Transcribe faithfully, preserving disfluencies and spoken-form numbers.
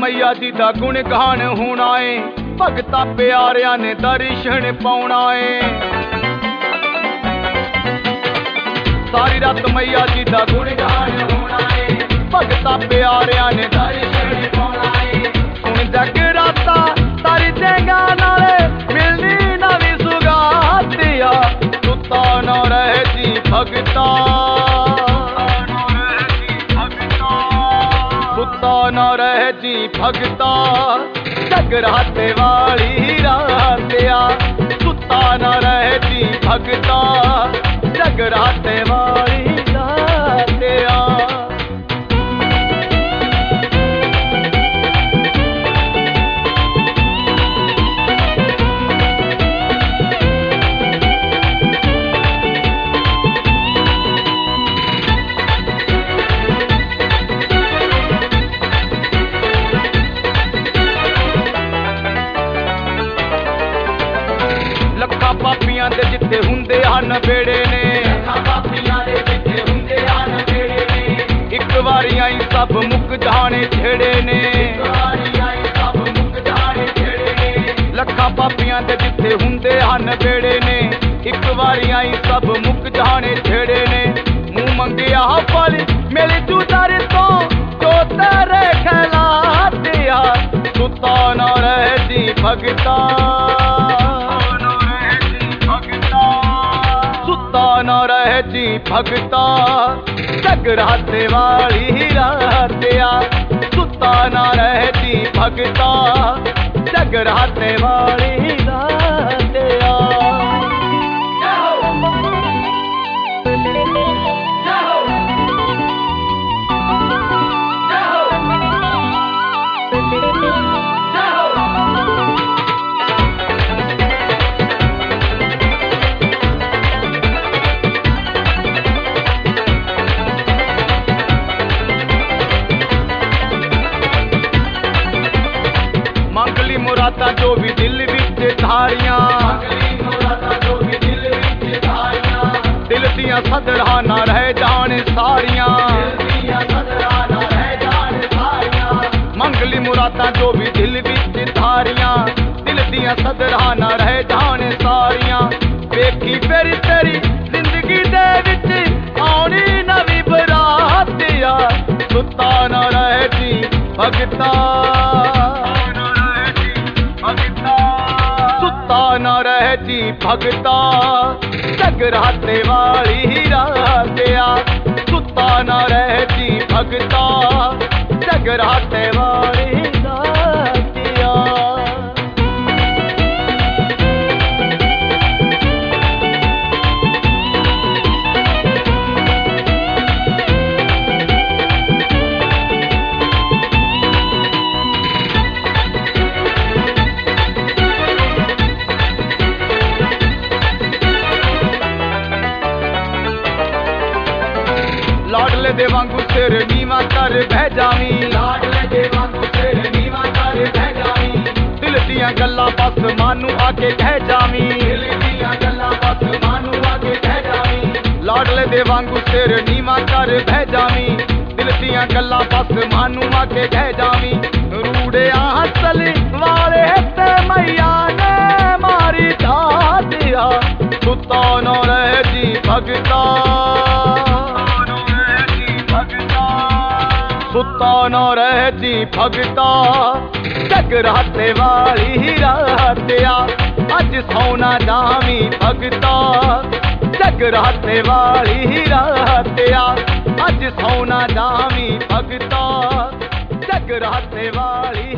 मैया जी दा गुण गान होना है, भगता प्यारिया ने दर्शन पाउना है। सारी रात मैया जी दा गुण गान होना है, भगता प्यारिया ने दर्शन पाउना है। सुन जगराता तारी देंगा नाले मिलनी नवी सुगातिया, सुता न रहे जी भगता, सुता न रहे जी भगता, जगराते वाली रातिया, सुता न रहे जी भगता, जगराते वाली रातिया। लखा पापियां दे जिथे हुंदे हन बेड़े ने, पापियां दे जिथे हुंदे हन बेड़े ने, एक वारी आई सब मुक जाने छेड़े ने, सब मुक जाने छेड़े ने। लखा पापियां दे जिथे हुंदे हन बेड़े ने, एक वारी आई सब मुक जाने छेड़े ने। मुंह मंगिया फल मिल जू दर तो जो तेरे खिला दिया, सुता न रहे जी भगता, न रहे जी भगता, जगराते वाली रातिया, सुता न रहे जी भगता, जगराते वाली रातिया। मंगली मुरादा जो भी दिल विच धारियां, दिल दियां सदरा ना रह जाने सारियां, मंगली मुरादा जो भी दिल विच धारियां, दिल दियां सदरा ना रह जाने सारियां। वेखी फिर तेरी जिंदगी दे विच आउणी नवी बरातिया, सुता न रहे जी भगता, सुता न रहे जी भगता, जगराते वाली रातिया, सुता न रहे जी भगता, जगराते वाली रातिया। लाडले दे वांगू सिर नीवा कर बह जावी, लाडले दे वांगू सिर नीवा कर बह जावी, दिल दियां गल्लां बस मानू आके कह जावी, दिल दियां गल्लां बस मानू आके कह जावी। लाडले दे वांगू सिर नीवा कर बह जावी, दिल दियां गल्लां बस मानू आके कह जावी। रूड़े हसल वाले ते मैया ने मारी धा दिया, सुता न रहे जी भगता, सुता न रहे जी भगता, जगराते वाली रातिया, अज सौना जावी भगता, जगराते वाली रातिया, अज सौना जावी भगता, जगराते वाली